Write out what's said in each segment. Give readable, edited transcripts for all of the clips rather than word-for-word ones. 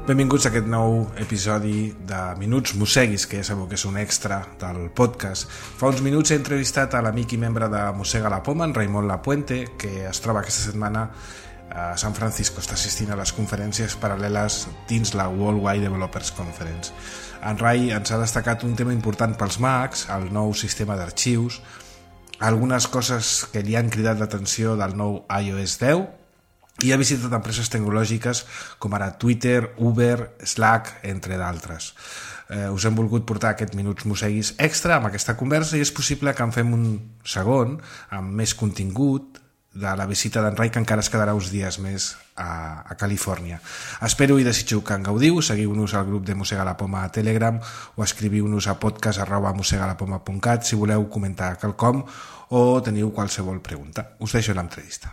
Benvinguts a aquest nou episodi de Minuts Mosseguis, que ja sabeu que és un extra del podcast. Fa uns minuts he entrevistat a l'amic i membre de Mossega la Poma, en Raimon Lapuente, que es troba aquesta setmana a San Francisco, està assistint a les conferències paral·leles dins la Worldwide Developers Conference. En Rai ens ha destacat un tema important pels Macs, el nou sistema d'arxius, algunes coses que li han cridat l'atenció del nou iOS 10, i ha visitat empreses tecnològiques com ara Twitter, Uber, Slack, entre d'altres. Us hem volgut portar aquest Minuts Mosseguis extra amb aquesta conversa i és possible que en fem un segon amb més contingut de la visita d'en Rai, que encara es quedarà uns dies més a Califòrnia. Espero i desitjo que en gaudiu. Seguiu-nos al grup de Mossega la Poma a Telegram o escriviu-nos a podcast@mossegalapoma.cat si voleu comentar quelcom o teniu qualsevol pregunta. Us deixo l'entrevista.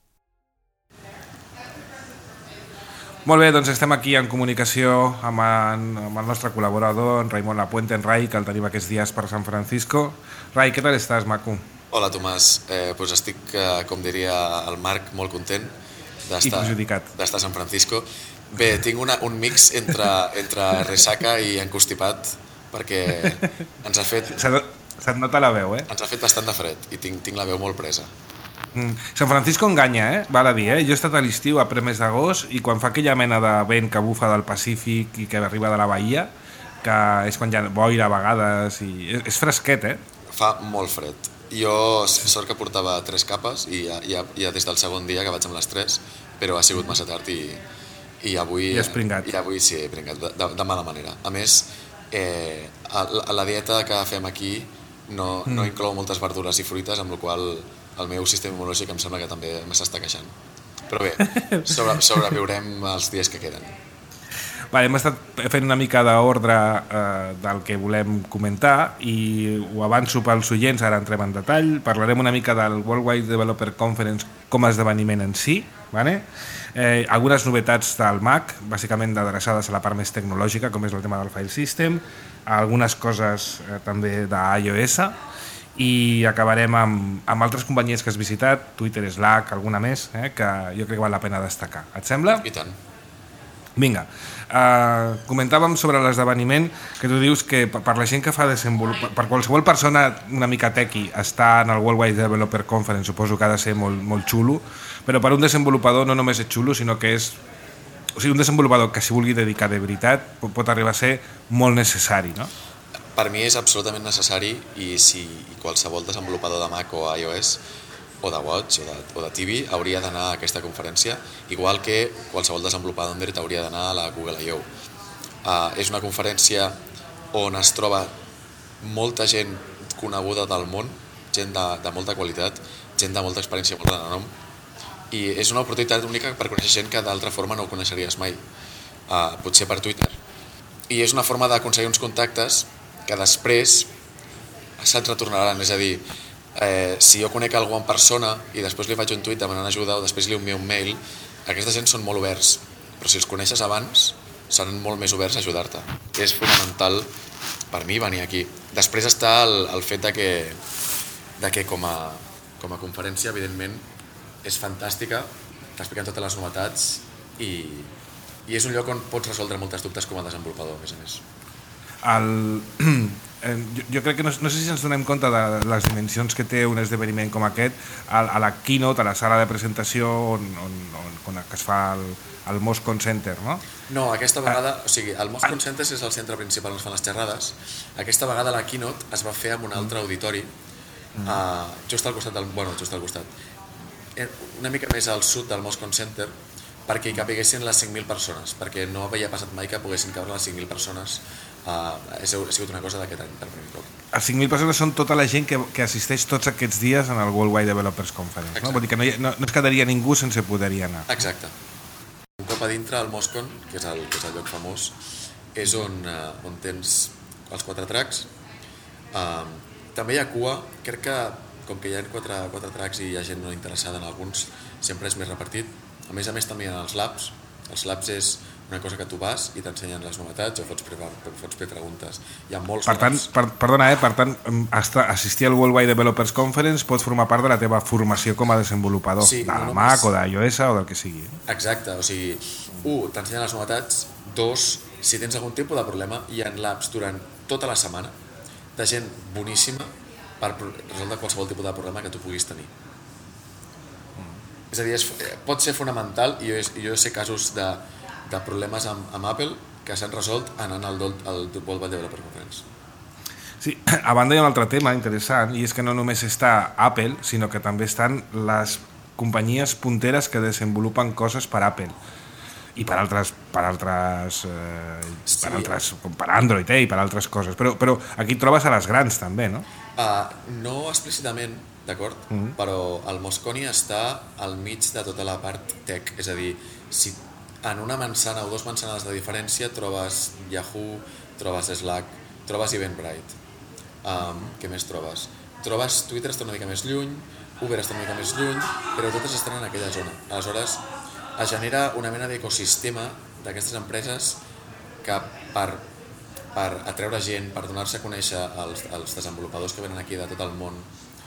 Molt bé, doncs estem aquí en comunicació amb el nostre col·laborador, en Raimon Lapuente, en Rai, que el tenim aquests dies per San Francisco. Rai, què tal estàs, maco? Hola, Tomàs. Pues estic, com diria el Marc, molt content d'estar a San Francisco. Bé, tinc un mix entre ressaca i encostipat, perquè ens ha fet... Se't nota la veu, eh? Ens ha fet bastant de fred i tinc la veu molt presa. San Francisco enganya, val a dir, Jo he estat a l'estiu a primers d'agost i quan fa aquella mena de vent que bufa del Pacífic i que arriba de la Bahia, que és quan hi ha boira a vegades i és fresquet, Fa molt fred. Jo sort que portava 3 capes i ja des del segon dia que vaig amb les 3, però ha sigut massa tard i avui... I has pringat. I avui sí, he pringat, de mala manera. A més, la dieta que fem aquí no inclou moltes verdures i fruites, amb la qual el meu sistema immunològic em sembla que també s'està queixant. Però bé, sobreviurem els dies que queden. Vale, hem estat fent una mica d'ordre del que volem comentar i ho avanço pels oients, ara entrem en detall. Parlarem una mica del Worldwide Developer Conference com a esdeveniment en si, vale? Algunes novetats del Mac, bàsicament adreçades a la part més tecnològica, com és el tema del file system, algunes coses també d'iOS, i acabarem amb altres companyies que has visitat, Twitter, Slack, alguna més, que jo crec que val la pena destacar. Et sembla? I tant. Vinga, comentàvem sobre l'esdeveniment que tu dius que per la gent que fa per qualsevol persona una mica tequi estar en el Worldwide Developer Conference suposo que ha de ser molt, molt xulo, però per un desenvolupador no només és xulo, sinó que és... O sigui, un desenvolupador que s'hi vulgui dedicar de veritat pot arribar a ser molt necessari, no? Per mi és absolutament necessari i qualsevol desenvolupador de Mac o iOS o de Watch o de TV hauria d'anar a aquesta conferència, igual que qualsevol desenvolupador Android hauria d'anar a la Google I.O. És una conferència on es troba molta gent coneguda del món, gent de molta qualitat, gent de molta experiència, molt de renom, i és una oportunitat única per conèixer gent que d'altra forma no ho coneixeries mai, potser per Twitter. I és una forma d'aconseguir uns contactes que després se't retornaran, és a dir, si jo conec algú en persona i després li faig un tuit demanant ajuda o després li envio un mail, aquesta gent són molt oberts, però si els coneixes abans seran molt més oberts a ajudar-te. És fonamental per mi venir aquí. Després està el fet de que com a conferència, evidentment, és fantàstica, t'expliquen totes les novetats i és un lloc on pots resoldre moltes dubtes com a desenvolupador, a més a més. Jo crec que no sé si ens donem compte de les dimensions que té un esdeveniment com aquest a la keynote, a la sala de presentació on es fa el Moscone Center, no? No, aquesta vegada, o sigui, el Moscone Center és el centre principal on es fan les xerrades. Aquesta vegada la keynote es va fer en un altre auditori, just al costat, una mica més al sud del Moscone Center, perquè hi capiguessin les 5.000 persones, perquè no havia passat mai que poguessin cabre les 5.000 persones. Ha sigut una cosa d'aquest any per primer cop. Les 5.000 persones són tota la gent que assisteix tots aquests dies en el Worldwide Developers Conference, no? Vull dir que no es quedaria ningú sense poder-hi anar. Exacte. Un cop a dintre, el Moscone, que és el lloc famós, és on tens els 4 tracks. També hi ha cua, crec que com que hi ha 4 tracks i hi ha gent no interessada en alguns, sempre és més repartit. A més també hi ha els labs. Els labs és una cosa que tu vas i t'ensenyen les novetats o fots fer preguntes. Hi ha molts... Per tant, assistir al Worldwide Developers Conference pot formar part de la teva formació com a desenvolupador, de Mac o d'iOS o del que sigui. Exacte, o sigui, t'ensenyen les novetats, 2, si tens algun tipus de problema, hi ha labs durant tota la setmana de gent boníssima per resoldre qualsevol tipus de problema que tu puguis tenir. És a dir, pot ser fonamental, i jo sé casos de problemes amb Apple que s'han resolt anant al World Developer Conference. Sí, a banda hi ha un altre tema interessant, i és que no només està Apple, sinó que també estan les companyies punteres que desenvolupen coses per Apple i per altres com per Android i per altres coses, però aquí trobes a les grans també, no? No explícitament, d'acord? Però el Moscone està al mig de tota la part tech, és a dir, si en una manzana o 2 manzanes de diferència trobes Yahoo, trobes Slack, trobes Eventbrite. Què més trobes? Trobes Twitter, està una mica més lluny, Uber està una mica més lluny, però totes estan en aquella zona. Aleshores, es genera una mena d'ecosistema d'aquestes empreses que per atreure gent, per donar-se a conèixer als desenvolupadors que venen aquí de tot el món,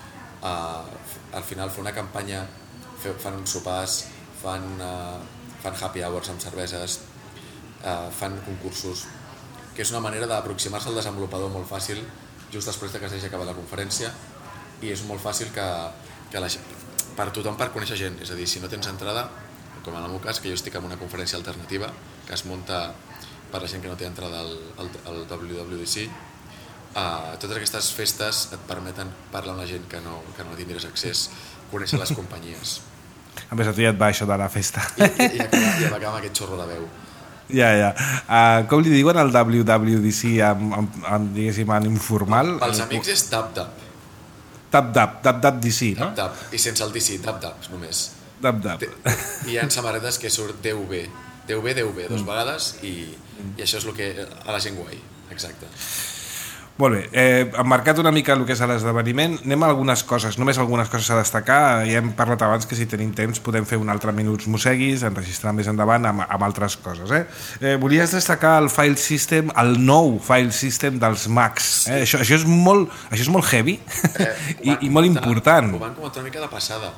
al final fer una campanya, fan sopars, fan happy hours amb cerveses, fan concursos, que és una manera d'aproximar-se al desenvolupador molt fàcil just després que s'hagi acabat la conferència, i és molt fàcil que per tothom per conèixer gent, és a dir, si no tens entrada, com en el meu cas, que jo estic en una conferència alternativa que es munta per la gent que no té entrada al WWDC, totes aquestes festes et permeten parlar amb la gent que no tindries accés, conèixer les companyies. A més, a tu ja et va això de la festa. I acabar amb aquest xorro de veu. Ja. Com li diuen al WWDC diguéssim, en informal? Pels amics és Dab-Dab. Dab-Dab DC, no? Dab-Dab, i sense el DC, Dab-Dab només. Dab-Dab. Hi ha samarretes que surt DV, dos vegades, i això és el que a la gent guai, exacte. Molt bé, hem marcat una mica el que és l'esdeveniment. Anem a algunes coses, només algunes coses a destacar. Ja hem parlat abans que si tenim temps podem fer un altre Minuts Mosseguis, enregistrar més endavant amb altres coses. Volies destacar el file system, el nou file system dels Macs. Això és molt heavy i molt important. Ho van comentar una mica de passada.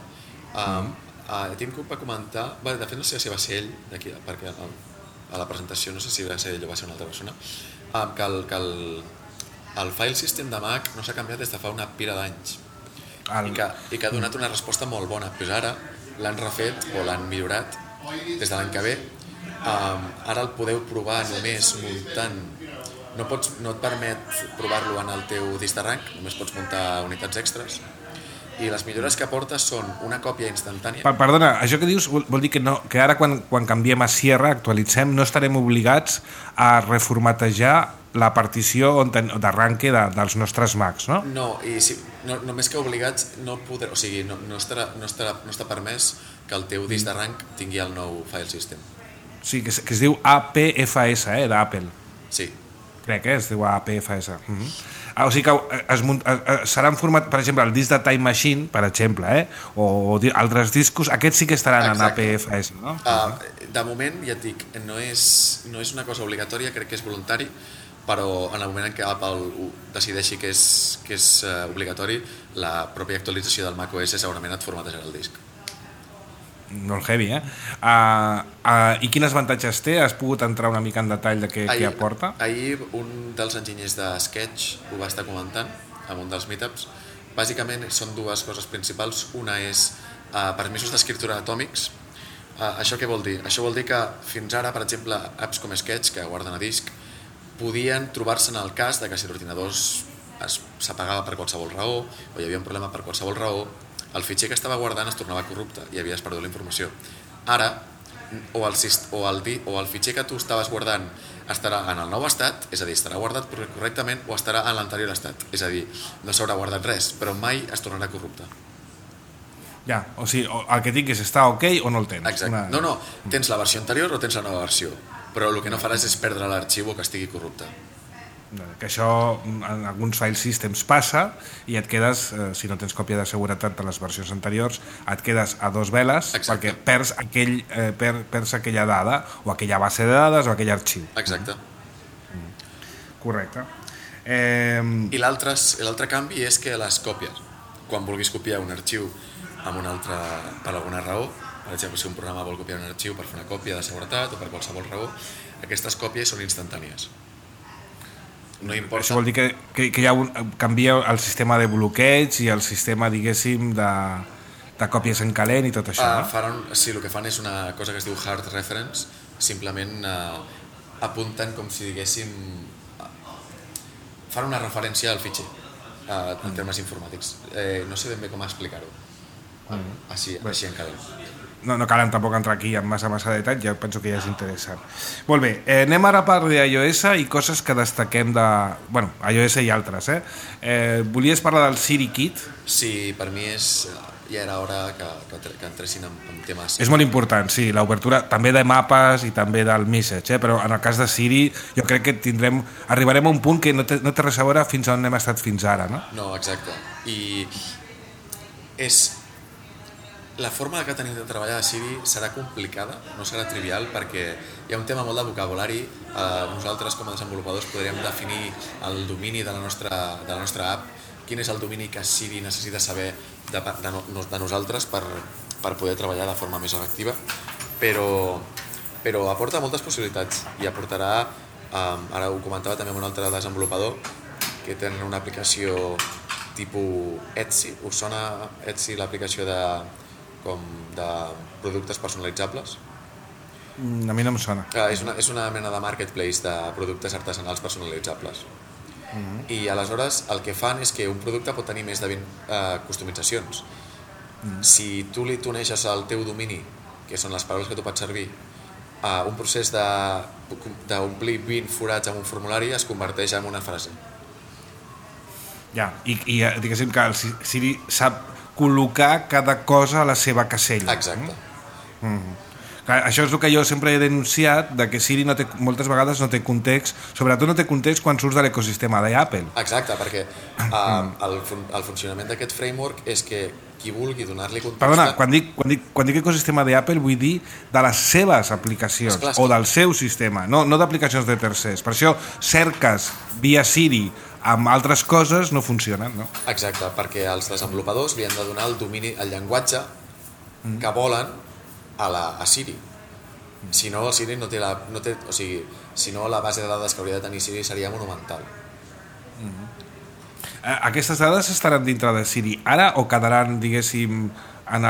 Tim Cook va comentar, de fet no sé si va ser ell, perquè a la presentació no sé si va ser ell o va ser una altra persona, que el file system de Mac no s'ha canviat des de fa una pila d'anys i que ha donat una resposta molt bona, però ara l'han refet o l'han millorat des de l'any que ve. Ara el podeu provar només muntant, no et permet provar-lo en el teu disc d'arranc, només pots muntar unitats extras, i les millores que aporta són una còpia instantània. Perdona, això que dius vol dir que ara quan canviem a Sierra, actualitzem, no estarem obligats a reformatejar la partició d'arranque dels nostres Macs, no? No, i només que obligats no està permès que el teu disc d'arranc tingui el nou file system. Sí, que es diu APFS, d'Apple. Sí. Crec que es diu APFS. O sigui que serà en format, per exemple, el disc de Time Machine, per exemple, o altres discos, aquests sí que estaran en APFS, no? De moment, ja et dic, no és una cosa obligatòria, crec que és voluntari, però en el moment en què Apple decideixi que és obligatori, la pròpia actualització del macOS segurament et formatejarà el disc. Molt heavy, I quins avantatges té? Has pogut entrar una mica en detall de què aporta? Ahir un dels enginyers de Sketch ho va estar comentant en un dels meetups. Bàsicament són dues coses principals. Una és permisos d'escriptura atòmics. Això què vol dir? Això vol dir que fins ara, per exemple, apps com Sketch, que guarden a disc, podien trobar-se en el cas de que si l'ordinador s'apagava per qualsevol raó o hi havia un problema per qualsevol raó, el fitxer que estava guardant es tornava corrupte i havies perdut la informació. Ara, o el fitxer que tu estaves guardant estarà en el nou estat, és a dir, estarà guardat correctament, o estarà en l'anterior estat, és a dir, no s'haurà guardat res, però mai es tornarà corrupte. Ja, o sigui, el que tinguis està ok o no el tens? Exacte. No, tens la versió anterior o tens la nova versió, però el que no faràs és perdre l'arxiu o que estigui corrupte. Que això en alguns file systems passa i et quedes, si no tens còpia de seguretat de les versions anteriors, et quedes a dos veles. Exacte. Perquè perds aquella dada o aquella base de dades o aquell arxiu. Exacte. Correcte. I l'altre canvi és que les còpies, quan vulguis copiar un arxiu amb un altre, per alguna raó, per exemple, si un programa vol copiar un arxiu per fer una còpia de seguretat o per qualsevol raó, aquestes còpies són instantànies. No importa... Això vol dir que hi ha canvia el sistema de bloqueig i el sistema, diguéssim, de còpies en calent i tot això, no? Sí, el que fan és una cosa que es diu hard reference, simplement apunten com si diguéssim... fan una referència al fitxer, en termes informàtics. No sé ben bé com explicar-ho, així en calent. No cal tampoc entrar aquí amb massa detall, ja penso que ja és interessant. Molt bé, anem ara a part d'iOS i coses que destaquem de... Bueno, iOS i altres, volies parlar del Siri Kit? Sí, per mi ja era hora que entressin en temes... És molt important, sí, l'obertura també de mapes i també del message, però en el cas de Siri jo crec que arribarem a un punt que no té res a veure fins on hem estat fins ara, no? No, exacte. I la forma que tenim de treballar de Siri serà complicada, no serà trivial, perquè hi ha un tema molt de vocabulari. Nosaltres com a desenvolupadors podríem definir el domini de la nostra app, quin és el domini que Siri necessita saber de nosaltres per poder treballar de forma més efectiva, però aporta moltes possibilitats i aportarà, ara ho comentava també amb un altre desenvolupador, que tenen una aplicació tipus Etsy. Us sona Etsy, l'aplicació de productes personalitzables? A mi no em sona. És una mena de marketplace de productes artesanals personalitzables. I aleshores el que fan és que un producte pot tenir més de 20 customitzacions. Si tu li tuneixes el teu domini, que són les paraules que tu pots servir, un procés d'omplir 20 forats en un formulari es converteix en una frase. Ja, i diguéssim que el Siri sap col·locar cada cosa a la seva casella. Exacte. Això és el que jo sempre he denunciat, de que Siri moltes vegades no té context, sobretot no té context quan surts de l'ecosistema d'Apple. Exacte, perquè el funcionament d'aquest framework és que qui vulgui donar-li context... Perdona, quan dic ecosistema d'Apple vull dir de les seves aplicacions, o del seu sistema, no d'aplicacions de tercers. Per això cerques via Siri amb altres coses no funcionen, no? Exacte, perquè els desenvolupadors li han de donar el domini, el llenguatge que volen a Siri. Si no, el Siri no té o sigui, si no, la base de dades que hauria de tenir Siri seria monumental. Aquestes dades estaran dintre de Siri ara o quedaran, diguéssim, en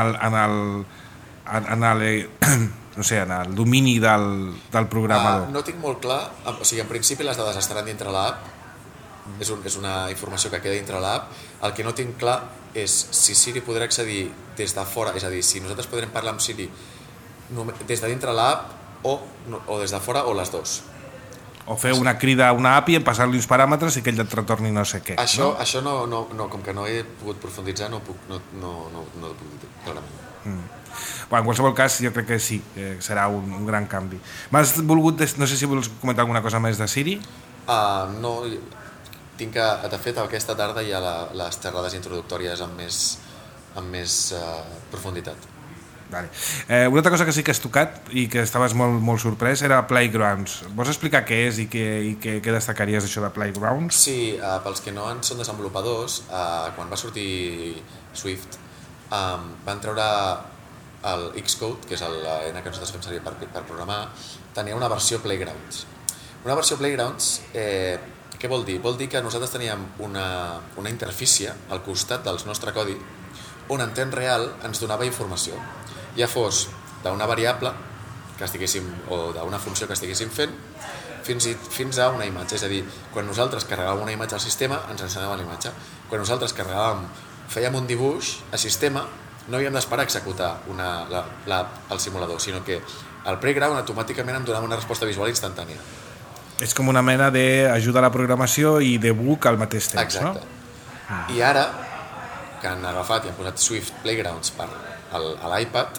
el domini del programador? No tinc molt clar, o sigui, en principi les dades estaran dintre l'app, és una informació que queda dintre l'app. El que no tinc clar és si Siri podrà accedir des de fora, és a dir, si nosaltres podrem parlar amb Siri des de dintre l'app o des de fora, o les dues. O fer una crida a una API, passar-li uns paràmetres i que ell et retorni no sé què. Això no, com que no he pogut profunditzar, no ho puc dir clarament. Bueno, en qualsevol cas, jo crec que sí, serà un gran canvi. M'has volgut, no sé si vols comentar alguna cosa més de Siri? No, tinc que, de fet, aquesta tarda hi ha les xerrades introductòries amb més profunditat. Vale. Una altra cosa que sí que has tocat i que estaves molt sorprès era Playgrounds. Vols explicar què és i què destacaries d'això de Playgrounds? Sí, pels que no en són desenvolupadors, quan va sortir Swift van treure el Xcode, que és l'eina que nosaltres fem servir per programar, tenia una versió Playgrounds. Una versió Playgrounds, què vol dir? Vol dir que nosaltres teníem una interfície al costat del nostre codi on en temps real ens donava informació, ja fos d'una variable que estiguéssim, o d'una funció que estiguéssim fent, fins a una imatge. És a dir, quan nosaltres carregàvem una imatge al sistema, ens ensenyava la imatge. Quan nosaltres fèiem un dibuix al sistema, no havíem d'esperar a executar el simulador, sinó que el Playground automàticament em donava una resposta visual instantània. És com una mena d'ajuda a la programació i debug al mateix temps. Exacte. No? I ara, que han agafat i han posat Swift Playgrounds a l'iPad,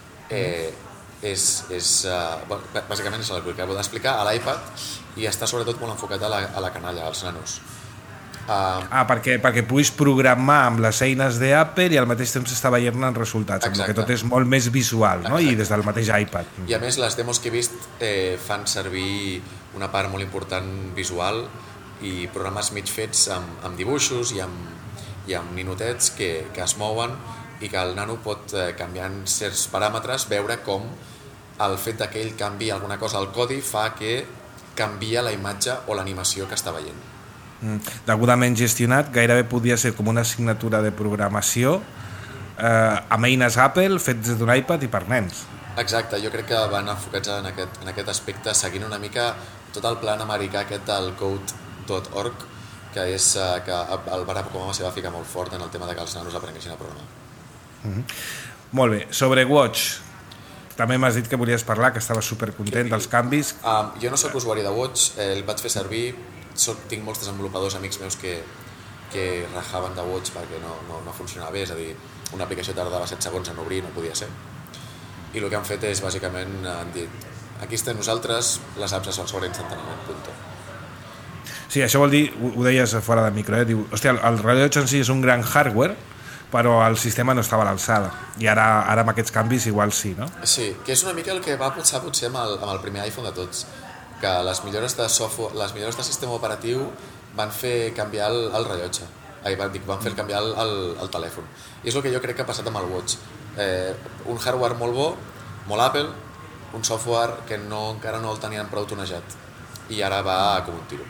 bàsicament és el que acabo d'explicar, a l'iPad, i està sobretot molt enfocat a la canalla, als nanos. Perquè puguis programar amb les eines d'Apple i al mateix temps està veient els resultats, amb que tot és molt més visual, no? I des del mateix iPad. I a més les demos que he vist fan servir una part molt important visual i programes mig fets amb dibuixos i amb ninotets que es mouen i que el nano pot, canviant certs paràmetres, veure com el fet que ell canvi alguna cosa al codi fa que canvia la imatge o l'animació que està veient. Degudament gestionat, gairebé podia ser com una assignatura de programació amb eines Apple fets d'un iPad i per nens. Exacte, jo crec que van enfocats en aquest aspecte, seguint una mica tot el plan americà aquest del code.org, que és que el Barack Obama s'hi va ficar molt fort en el tema de que els nanos aprenguessin a programar. Molt bé, sobre Watch també m'has dit que volies parlar, que estaves supercontent dels canvis. Jo no soc usuari de Watch, el vaig fer servir, tinc molts desenvolupadors amics meus que rajaven de Watch perquè no funcionava bé, és a dir, una aplicació tardava 7 segons en obrir, no podia ser. I el que han fet és, bàsicament, han dit, aquí estem nosaltres, les apps es s'obren instantàniament, punto. Sí, això vol dir, ho deies fora de micro, diu, hòstia, el rellotge en si és un gran hardware, però el sistema no estava a l'alçada. I ara amb aquests canvis igual sí, no? Sí, que és una mica el que va potser amb el primer iPhone de tots, que les millores de software, les millores de sistema operatiu van fer canviar el rellotge. Van fer canviar el telèfon. I és el que jo crec que ha passat amb el Watch. Un hardware molt bo, molt Apple, un software que encara no el tenien prou tonejat. I ara va com un tiro.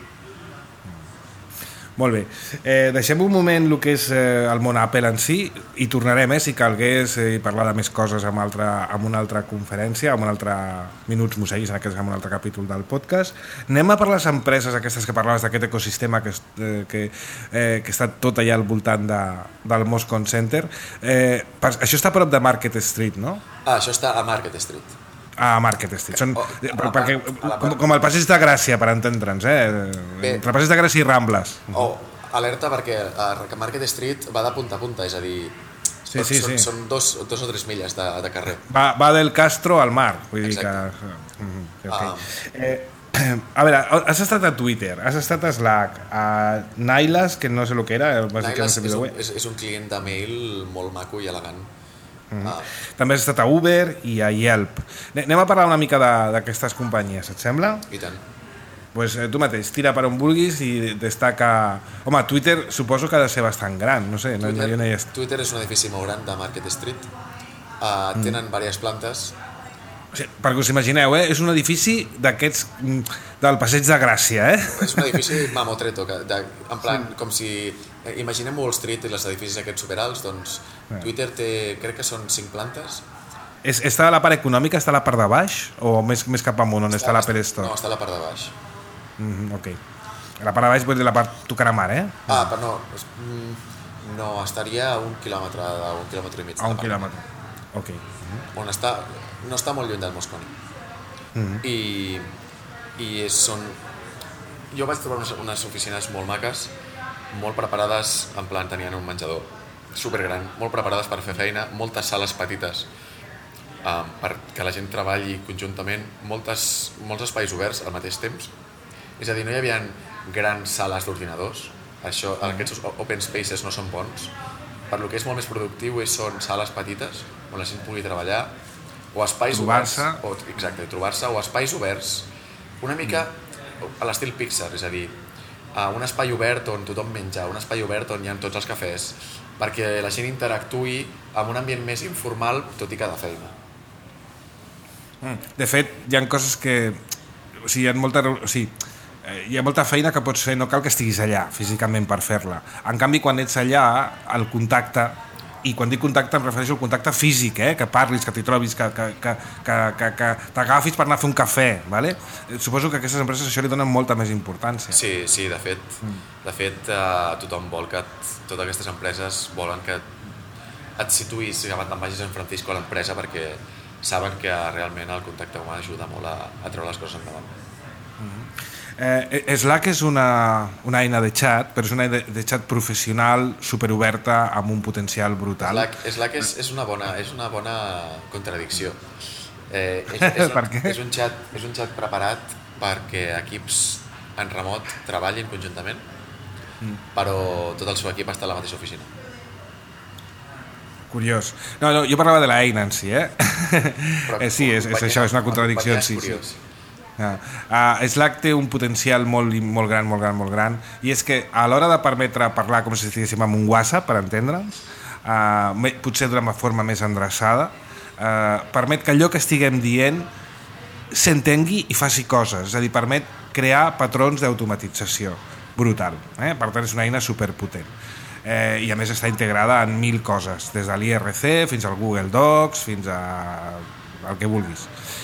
Molt bé. Deixem un moment el que és el món Apple en si i tornarem, si calgués, parlar de més coses en una altra conferència, en un altre Minuts Museguis, en aquest cas en un altre capítol del podcast. Anem a per les empreses aquestes que parlaves d'aquest ecosistema que està tot allà al voltant del Moscone Center. Això està a prop de Market Street, no? Això està a Market Street. A Market Street. Com el Passeig de Gràcia, per entendre'ns, entre Passeig de Gràcia i Rambles. Alerta perquè Market Street va de punta a punta, és a dir, són 2 o 3 milles de carrer. Va del Castro al mar, vull dir que... A veure, has estat a Twitter, has estat a Slack, a Nylas, que no sé el que era. Nylas és un client de mail molt maco i elegant. També has estat a Uber i a Yelp. Anem a parlar una mica d'aquestes companyies, et sembla? I tant. Pues tu mateix, tira per on vulguis i destaca... Home, Twitter suposo que ha de ser bastant gran, no sé. Twitter és un edifici molt gran de Market Street. Tenen diverses plantes. O sigui, perquè us imagineu, és un edifici d'aquests del Passeig de Gràcia, És un edifici mamotreto, en plan, com si... Imaginem Wall Street i els edificis aquests superalts, doncs Twitter té, crec que són 5 plantes. Està a la part econòmica, està a la part de baix? O més cap amunt, on està l'Apple Store? No, està a la part de baix. Ok. A la part de baix vull dir la part tocar a mar, Però no, estaria a 1 quilòmetre, a 1 quilòmetre i mig. A 1 quilòmetre, ok. On no està molt lluny del Moscone. I són... Jo vaig trobar unes oficines molt maques, molt preparades, en plan tenien un menjador supergran, molt preparades per fer feina, moltes sales petites perquè la gent treballi conjuntament, molts espais oberts al mateix temps, és a dir, no hi havia grans sales d'ordinadors, aquests open spaces no són bons, per lo que és molt més productiu són sales petites on la gent pugui treballar, o espais oberts, trobar-se, o espais oberts una mica a l'estil Pixar, és a dir, un espai obert on tothom menja, un espai obert on hi ha tots els cafès, perquè la gent interactuï amb un ambient més informal, tot i que de feina. De fet, hi ha coses que... O sigui, hi ha molta feina que pots fer, no cal que estiguis allà físicament per fer-la. En canvi, quan ets allà, el contacte, i quan dic contacte em refereixo al contacte físic, que parlis, que t'hi trobis, que t'agafis per anar a fer un cafè, ¿vale? Suposo que a aquestes empreses això li donen molta més importància. Sí, de fet tothom vol que totes aquestes empreses volen que et situïs, que te'n vagis en Francisco a l'empresa, perquè saben que realment el contacte humà ajuda molt a treure les coses endavant. Slack és una eina de xat, però és una eina de xat professional, superoberta, amb un potencial brutal. Slack és una bona contradicció. Per què? És un xat preparat perquè equips en remot treballin conjuntament, però tot el seu equip està a la mateixa oficina. Curiós. No, jo parlava de l'eina en si, Sí, és això, és una contradicció en si. Slack té un potencial molt gran, i és que a l'hora de permetre parlar com si estiguéssim amb un WhatsApp, per entendre'ns, potser d'una forma més endreçada, permet que allò que estiguem dient s'entengui i faci coses, és a dir, permet crear patrons d'automatització brutal, per tant és una eina superpotent, i a més està integrada en 1000 coses, des de l'IRC fins al Google Docs fins al que vulguis.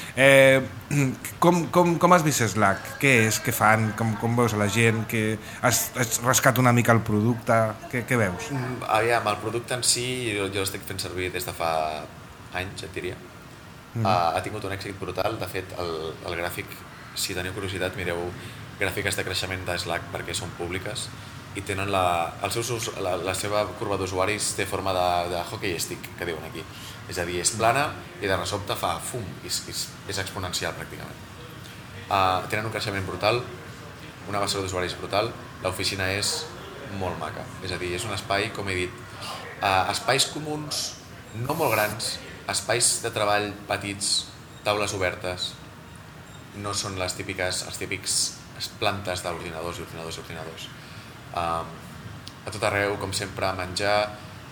Com has vist Slack? Què és? Què fan? Com veus a la gent? Has rascat una mica el producte? Què veus? Aviam, el producte en si jo l'estic fent servir des de fa anys, et diria. Ha tingut un èxit brutal. De fet, el gràfic, si teniu curiositat, mireu gràfiques de creixement de Slack perquè són públiques i tenen la seva curva d'usuaris té forma de hockey stick, que diuen aquí. És a dir, és plana i de sobte fa fum, és exponencial pràcticament. Tenen un creixement brutal, una base d'usuaris brutal, l'oficina és molt maca. És a dir, és un espai, com he dit, espais comuns, no molt grans, espais de treball petits, taules obertes, no són els típics plantes d'ordinadors i ordinadors. A tot arreu, com sempre, menjar,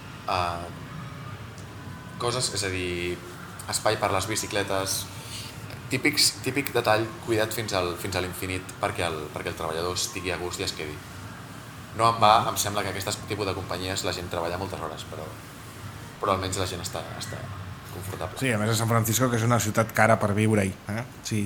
coses, és a dir, espai per les bicicletes, típic detall cuidat fins a l'infinit perquè el treballador estigui a gust i es quedi. No em va, em sembla que aquest tipus de companyies la gent treballa moltes hores, però almenys la gent està confortable. Sí, a més a San Francisco, que és una ciutat cara per viure-hi. Sí,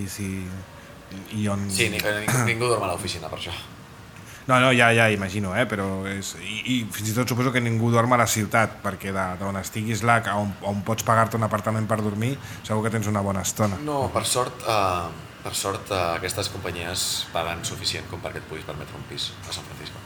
ningú dorm a l'oficina per això. No, ja imagino, però i fins i tot suposo que ningú dorm a la ciutat, perquè d'on estiguis Slack, on pots pagar-te un apartament per dormir, segur que tens una bona estona. No, per sort aquestes companyies paguen suficient com perquè et puguis permetre un pis a San Francisco.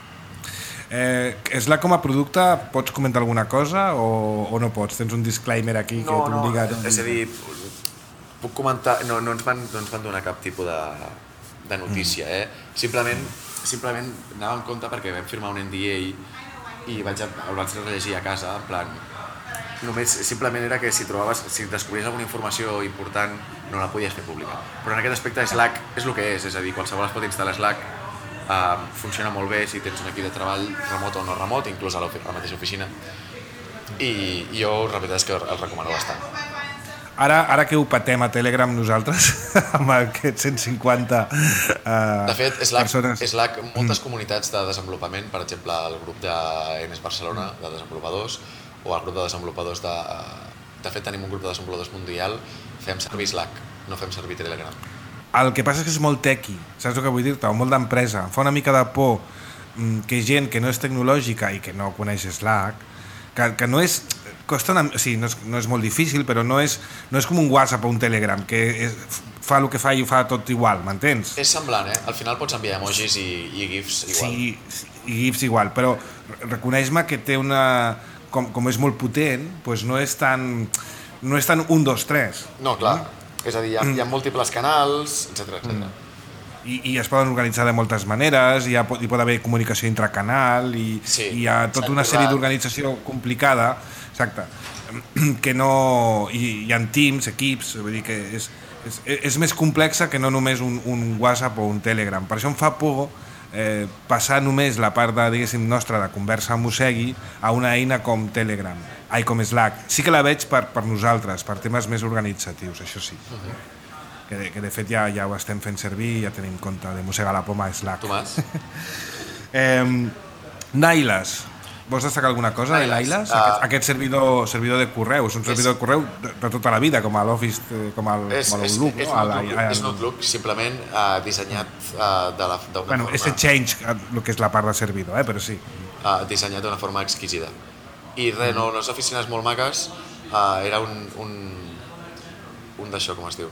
Slack com a producte, pots comentar alguna cosa o no pots? Tens un disclaimer aquí que t'obliga... No, és a dir, puc comentar... No ens van donar cap tipus de notícia, Simplement anava en compte perquè vam firmar un NDA i el vaig rellegir a casa, en plan... Simplement era que si descobries alguna informació important no la podies fer pública. Però en aquest aspecte Slack és el que és a dir, qualsevol es pot instal·lar Slack, funciona molt bé si tens un equip de treball remot o no remot, inclús a la mateixa oficina, i jo la veritat és que el recomano bastant. Ara que ho patem a Telegram nosaltres, amb aquests 150 de fet, persones... Slack, moltes comunitats de desenvolupament, per exemple, el grup d'Enes Barcelona, de desenvolupadors, o el grup de desenvolupadors de fet, tenim un grup de desenvolupadors mundial, fem servir Slack, no fem servir Telegram. El que passa és que és molt tequi, saps el que vull dir-te? O molt d'empresa. Fa una mica de por que gent que no és tecnològica i que no coneix Slack, que no és... no és molt difícil, però no és com un WhatsApp o un Telegram, que fa el que fa i ho fa tot igual, m'entens? És semblant, Al final pots enviar emojis i GIFs igual. Sí, i GIFs igual, però reconeix-me que té una... Com és molt potent, doncs no és tan 1, 2, 3. No, clar. És a dir, hi ha múltiples canals, etc. I es poden organitzar de moltes maneres, hi pot haver comunicació intracanal, i hi ha tota una sèrie d'organització complicada, exacte, que no... Hi ha teams, equips, vull dir que és més complexa que no només un WhatsApp o un Telegram. Per això em fa por passar només la part diguéssim nostra de conversa amb Mossegui a una eina com Telegram, com Slack. Sí que la veig per nosaltres, per temes més organitzatius, això sí. Que de fet ja ho estem fent servir, ja tenim compte de mossegar la poma a Slack. Tomàs? Nailes. Vols destacar alguna cosa de Nailes? Aquest servidor de correu, és un servidor de correu de tota la vida, com a l'Office, com a l'Outlook. És un Outlook simplement dissenyat d'una forma... És Exchange, el que és la part de servidor, però sí. Dissenyat d'una forma exquisida. I res, les oficines molt maques, era un d'això, com es diu?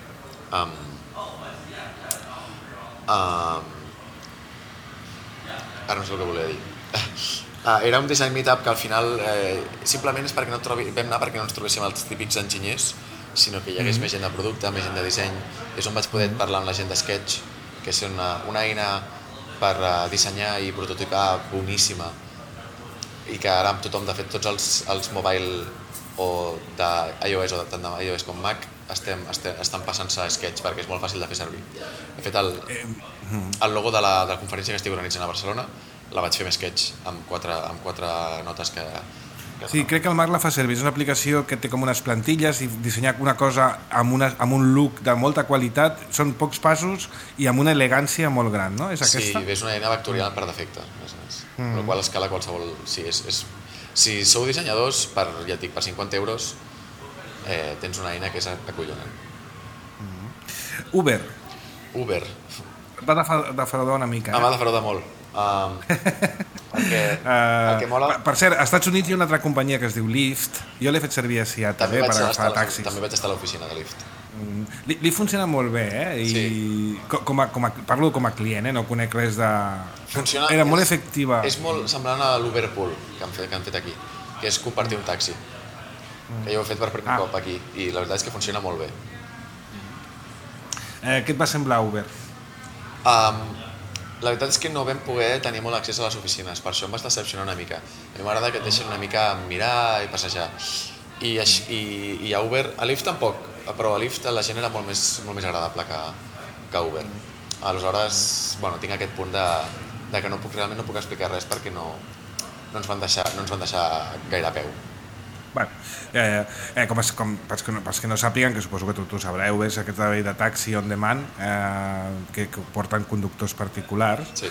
Ara no sé el que volia dir. Era un design meetup que al final simplement és perquè vam anar perquè no ens trobéssim els típics enginyers, sinó que hi hagués més gent de producte, més gent de disseny. És on vaig poder parlar amb la gent de Sketch, que és una eina per dissenyar i prototipar boníssima, i que ara amb tothom, de fet, tots els mobile o d'iOS o tant d'iOS com Mac estan passant-se a Sketch perquè és molt fàcil de fer servir. De fet, el logo de la conferència que estic organitzant a Barcelona la vaig fer amb Sketch, amb quatre notes que Sí, crec que el Marc la fa servir. És una aplicació que té com unes plantilles i dissenyar una cosa amb un look de molta qualitat. Són pocs passos i amb una elegància molt gran, no? És aquesta? Sí, és una eina vectorial per defecte, més o més. La qual escala qualsevol... Sí, si sou dissenyadors, ja et dic, per 50 euros tens una eina que és acollonant. Uber. Va defraudar una mica. Va defraudar molt. Perquè el que mola... Per cert, als Estats Units hi ha una altra companyia que es diu Lyft. Jo l'he fet servir a Seattle per agafar taxis. També vaig estar a l'oficina de Lyft. Li funciona molt bé, I sí. Parlo com a client, no conec res de... Funciona, era molt efectiva. És molt semblant a l'Uberpool que han fet aquí, que és compartir un taxi. Que jo ho he fet per primer cop aquí i la veritat és que funciona molt bé. Què et va semblar Uber? La veritat és que no vam poder tenir molt accés a les oficines, per això em vas decepcionar una mica. A mi m'agrada que et deixen una mica mirar i passejar. I a Uber, a Lyft tampoc, però a Lyft la gent era molt més agradable que Uber. Aleshores, tinc aquest punt de que realment no puc explicar res perquè no ens van deixar gaire a peu. Pels que no sàpiguen, que suposo que tu sabreu, és aquest treball de taxi on demand que porten conductors particulars. Sí.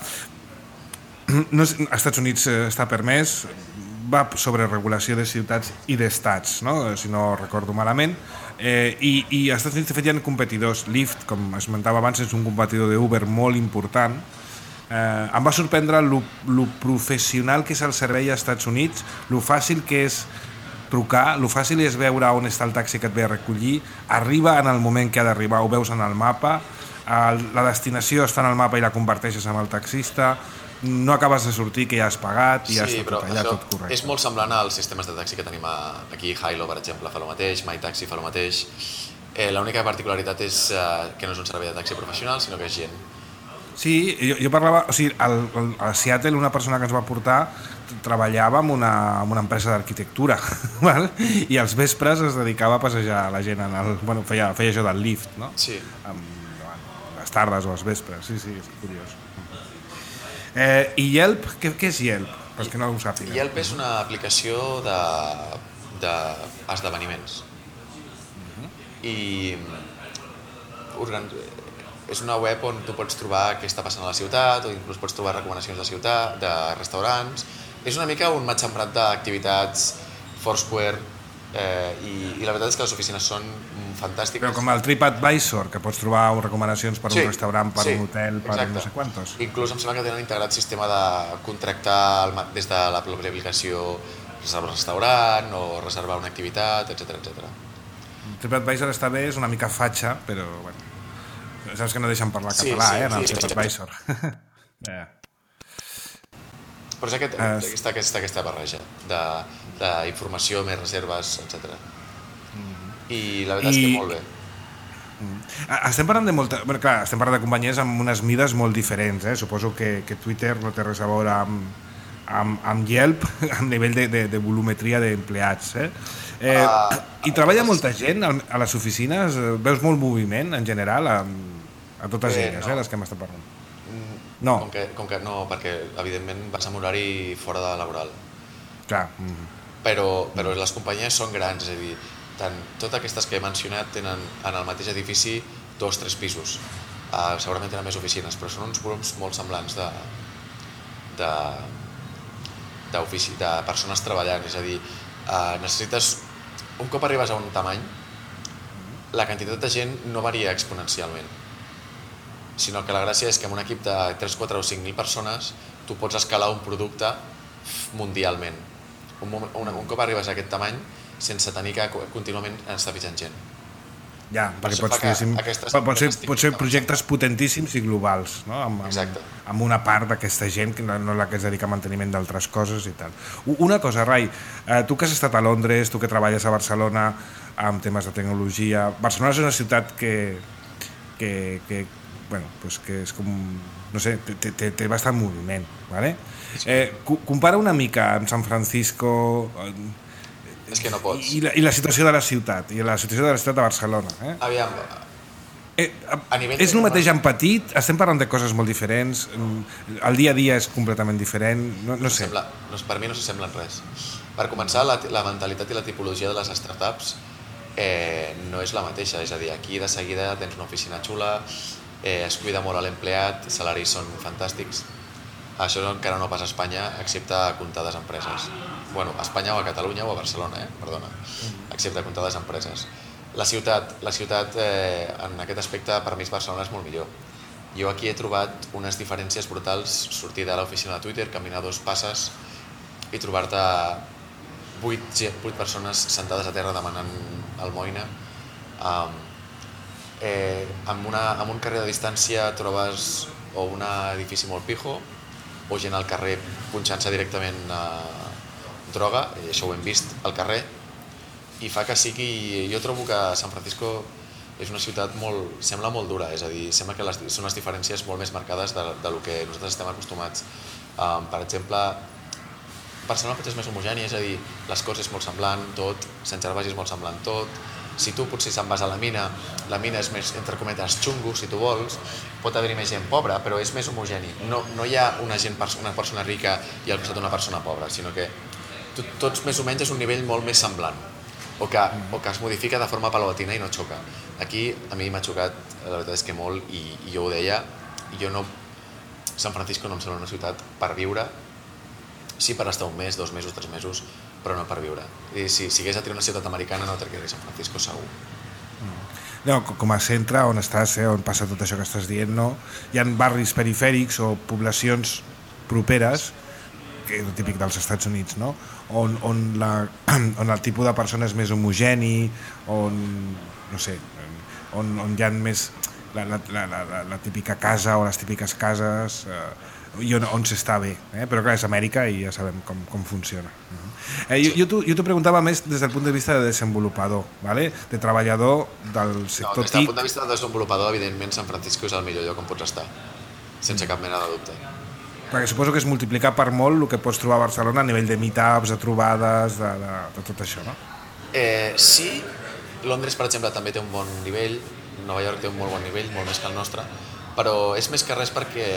Als Estats Units està permès, va sobre regulació de ciutats i d'estats, no? Si no recordo malament, i als Estats Units de fet hi ha competidors. Lyft, com esmentava abans, és un competidor d'Uber molt important. Em va sorprendre lo professional que és el servei als Estats Units, lo fàcil que és trucar, lo fàcil és veure on està el taxi que et ve a recollir, arriba en el moment que ha d'arribar, ho veus en el mapa, la destinació està en el mapa i la converteixes amb el taxista, no acabes de sortir que ja has pagat i ja està tot allà, tot correcte. És molt semblant als sistemes de taxi que tenim aquí. Hilo, per exemple, fa el mateix, MyTaxi fa el mateix. L'única particularitat és que no és un servei de taxi professional, sinó que és gent. Sí, jo parlava, o sigui, a Seattle una persona que ens va portar treballava en una empresa d'arquitectura, i als vespres es dedicava a passejar la gent feia això del Lyft, no? Sí. Les tardes o els vespres, sí, és curiós. I Yelp, què és Yelp? Pels que no ho sàpiguen. Yelp és una aplicació d'esdeveniments. I és una web on tu pots trobar què està passant a la ciutat, o inclús pots trobar recomanacions de ciutat, de restaurants. És una mica un matxembrat d'activitats, Foursquare, i la veritat és que les oficines són fantàstiques. Però com el TripAdvisor, que pots trobar recomanacions per un restaurant, per un hotel, per no sé quantos. Inclús em sembla que tenen integrat sistema de contractar des de l'aplicació reservar un restaurant o reservar una activitat, etc. TripAdvisor està bé, és una mica fatxa, però bueno. Saps que no deixen parlar català, en el TripAdvisor. Però és aquesta barreja d'informació, més reserves, etc. I la veritat és que molt bé. Estem parlant estem parlant de companyies amb unes mides molt diferents, Suposo que Twitter no té res a veure amb Yelp a nivell de volumetria d'empleats, I treballa molta gent a les oficines? Veus molt moviment en general a totes elles, les que hem estat parlant? No. Com que no, perquè evidentment vas amb horari fora de laboral. Clar. Però les companyies són grans, és a dir, totes aquestes que he mencionat tenen en el mateix edifici 2-3 pisos. Segurament tenen més oficines, però són uns volums molt semblants de persones treballant, és a dir, necessites, un cop arribes a un tamany, la quantitat de gent no varia exponencialment, sinó que la gràcia és que amb un equip de 3, 4 o 5.000 persones tu pots escalar un producte mundialment. Un cop arribes a aquest tamany sense tenir que contínuament estar fitxant gent. Ja, perquè pot ser projectes potentíssims i globals, no? Amb una part d'aquesta gent que no la que es dedica a manteniment d'altres coses i tal. Una cosa, Rai, tu que has estat a Londres, tu que treballes a Barcelona amb temes de tecnologia, Barcelona és una ciutat que és com, no sé, té bastant moviment, ¿vale? Compara una mica amb San Francisco. És que no pots. I la situació de la ciutat, i la situació de la ciutat de Barcelona. Aviam, és el mateix en petit? Estem parlant de coses molt diferents? El dia a dia és completament diferent? No sé. Per mi no s'assemblen res. Per començar, la mentalitat i la tipologia de les startups no és la mateixa, és a dir, aquí de seguida tens una oficina xula, es cuida molt a l'empleat, els salaris són fantàstics. Això encara no passa a Espanya, excepte a comptades empreses. Bueno, a Espanya o a Catalunya o a Barcelona, perdona, excepte a comptades empreses. La ciutat, en aquest aspecte, per mi Barcelona és molt millor. Jo aquí he trobat unes diferències brutals, sortir de l'oficina de Twitter, caminar 2 passes i trobar-te 8 persones sentades a terra demanant almoina. Amb un carrer de distància trobes o un edifici molt pijo o gent al carrer punxant-se directament droga, i això ho hem vist al carrer, i fa que sigui... Jo trobo que San Francisco és una ciutat sembla molt dura, és a dir, sembla que són les diferències molt més marcades del que nosaltres estem acostumats. Per exemple, Barcelona potser és més homogènia, és a dir, les coses és molt semblant tot, Sant Gervasi és molt semblant tot. Si tu potser se'n vas a la mina és més, entre cometes, xungo, si tu vols, pot haver-hi més gent pobra, però és més homogeni. No hi ha una persona rica i al costat una persona pobra, sinó que tots més o menys és un nivell molt més semblant, o que es modifica de forma paulatina i no xoca. Aquí a mi m'ha xocat, la veritat és que molt, i jo ho deia, San Francisco no em sembla una ciutat per viure, sí per estar un mes, 2 mesos, 3 mesos, però no per viure. I si hagués de triar una ciutat americana no triaria San Francisco segur. No, com a centre on estàs, on passa tot això que estàs dient, no? Hi ha barris perifèrics o poblacions properes, que és el típic dels Estats Units, no? On el tipus de persona és més homogeni, no sé, on hi ha més la típica casa o les típiques cases, i on s'està bé, però clar, és Amèrica i ja sabem com funciona. Jo t'ho preguntava més des del punt de vista de desenvolupador, ¿vale? De treballador del sector TIC. Des del punt de vista de desenvolupador, evidentment, San Francisco és el millor lloc on pots estar, sense cap mena de dubte. Perquè suposo que és multiplicar per molt el que pots trobar a Barcelona a nivell de meetups, de trobades, de tot això, no? Sí, Londres, per exemple, també té un bon nivell, Nova York té un molt bon nivell, molt més que el nostre, però és més que res perquè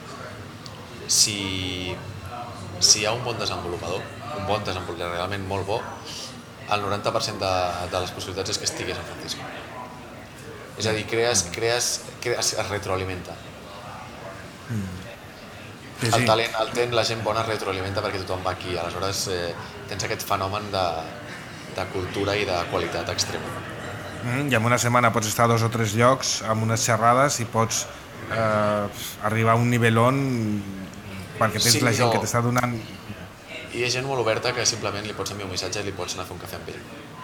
si hi ha un bon desenvolupador realment molt bo, el 90% de les possibilitats és que estigui a San Francisco. És a dir, es retroalimenta. El talent, la gent bona es retroalimenta perquè tothom va aquí, aleshores tens aquest fenomen de cultura i de qualitat extrema. I en una setmana pots estar a 2 o 3 llocs amb unes xerrades i pots arribar a un nivell on perquè tens la gent que t'està donant... I hi ha gent molt oberta que simplement li pots enviar un missatge i li pots anar a fer un cafè amb ell.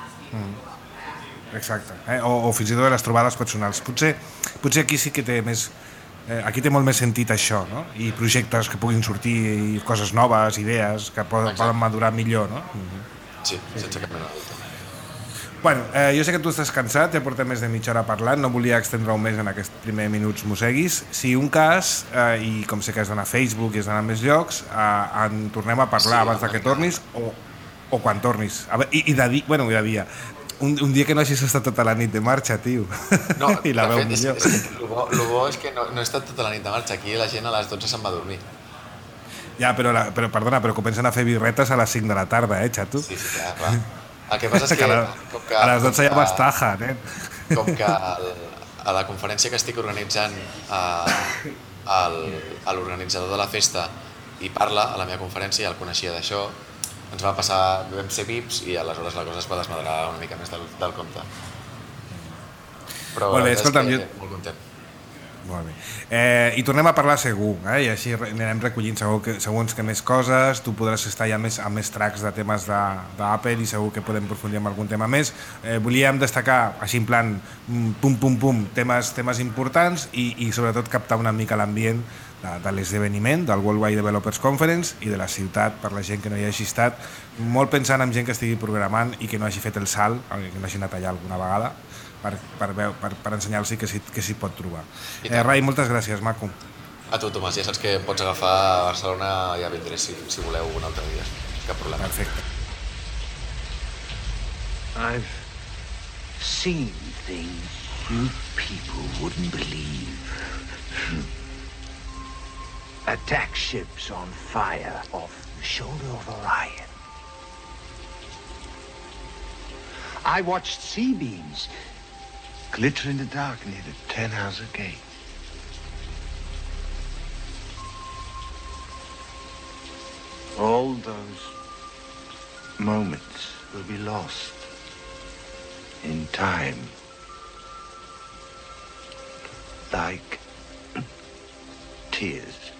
Exacte, o fins i tot les trobades personals. Potser aquí sí que té més... Aquí té molt més sentit això, no? I projectes que puguin sortir, i coses noves, idees, que poden madurar millor, no? Sí, sense cap mena de dubte. Bueno, jo sé que tu estàs cansat, ja portem més de mitja hora parlant, no volia extendre-ho més en aquests primers minuts moseguis. Si un cas, i com sé que has d'anar a Facebook i has d'anar a més llocs, en tornem a parlar abans que tornis o quan tornis. I de dia. Un dia que no hagis estat tota la nit de marxa, tio. No, I la veu millor. El bo és que no he estat tota la nit de marxa. Aquí la gent a les 12 se'n va a dormir. Ja, però perdona, però comencen a fer birretes a les 5 de la tarda, xato? Sí, clar. El que passa és que... A les 12 ja vas taja, nen. Com que a la conferència que estic organitzant l'organitzador de la festa hi parla a la meva conferència, el coneixia d'això, ens va passar, vam ser VIPs i aleshores la cosa es va desmadrar una mica més del compte. Però molt bé, escolta'm, molt content. Molt bé. I tornem a parlar segur, i així anirem recollint segons que més coses, tu podràs estar ja amb més tracks de temes d'Apple i segur que podem aprofundir en algun tema més. Volíem destacar, així en plan pum, temes importants i sobretot captar una mica l'ambient de l'esdeveniment, del Worldwide Developers Conference i de la ciutat per la gent que no hi hagi estat, molt pensant en gent que estigui programant i que no hagi fet el salt, que no hagi anat allà alguna vegada, per ensenyar-los que s'hi pot trobar. Rai, moltes gràcies, maco. A tu, Tomàs, ja saps que pots agafar a Barcelona, ja vindré si voleu un altre dia, cap problema. Perfecte. I've seen things you people wouldn't believe. Attack ships on fire off the shoulder of Orion. I watched sea beams glitter in the dark near the Tannhauser Gate. All those moments will be lost in time, like tears.